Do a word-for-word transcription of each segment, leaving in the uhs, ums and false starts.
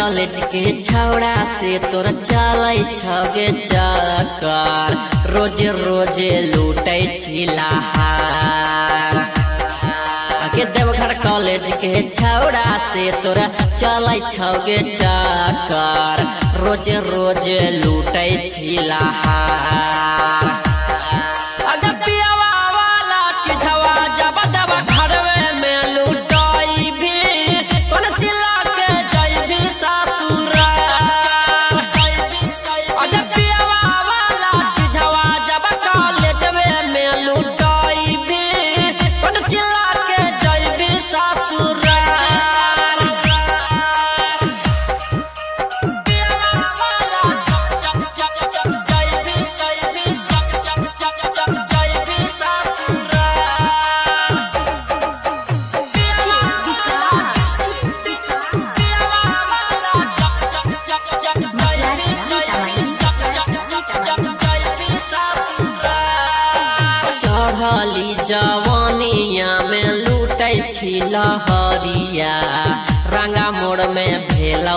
College के छौड़ा से तोरा चलै छगे चक्कर, रोजे रोजे लूटै छी लहार। आगे देवघर कॉलेज के छौड़ा से तोरा चलै छगे चक्कर, रोजे रोजे लूटै छी लहार। अगर पियवा वाला चिझवा जब देव घरवे में लूटाई भी, कौन चिल्ला के जइबी ससुराल। अगर पियवा वाला चिझवा जब कॉलेजवे में लूटाई भी, कौन चिल्ला के जइबी ससुराल। पियवा वाला जब जब जब जइबी जइबी जब जब जब जब जइबी ससुराल। पियवा वाला पियवा वाला जब जब जब जब जइबी जइबी जब जब जब जब जइबी ससुराल। चढ़ली जवानिया में लूटै छी लहरिया, रंगा मोड़ में भेलौ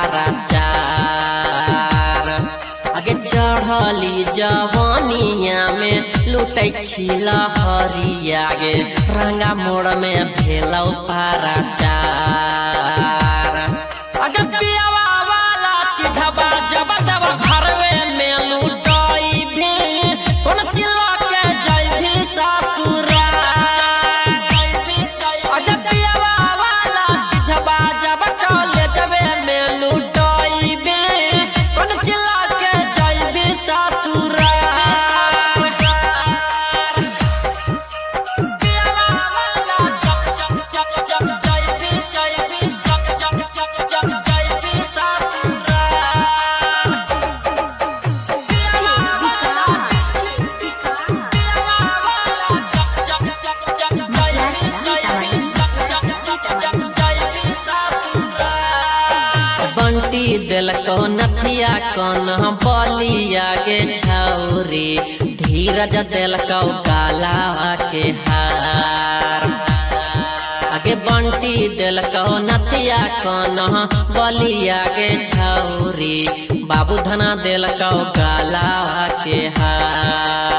पाराचार। आगे चढ़ली जवानिया में लूटै छी लहरिया, गे रंगा मोड़ में भेलौ पाराचार। अगर पियवा वाला चिझवा जब देव घरवे में लूटाई भी, कौन चिल्ला के जइबी ससुराल। अगर पियवा वाला चिझवा जब कॉलेजवे में लूटाई भी, कौन चिल्ला के जइबी ससुराल। पियवा वाला जब जब जब जब जइबी जइबी जब जब जब जब जइबी ससुराल। पियवा वाला पियवा वाला जब जब जब जब जइबी जइबी जब जब जब जब जइबी ससुराल। बंटी देलको नथिया कन बलिया गे छौरी, धीरज देलको काला के हार। आगे बंटी देलको नथिया कन बलिया गे छौरी, बाबू धना देलको काला के हार।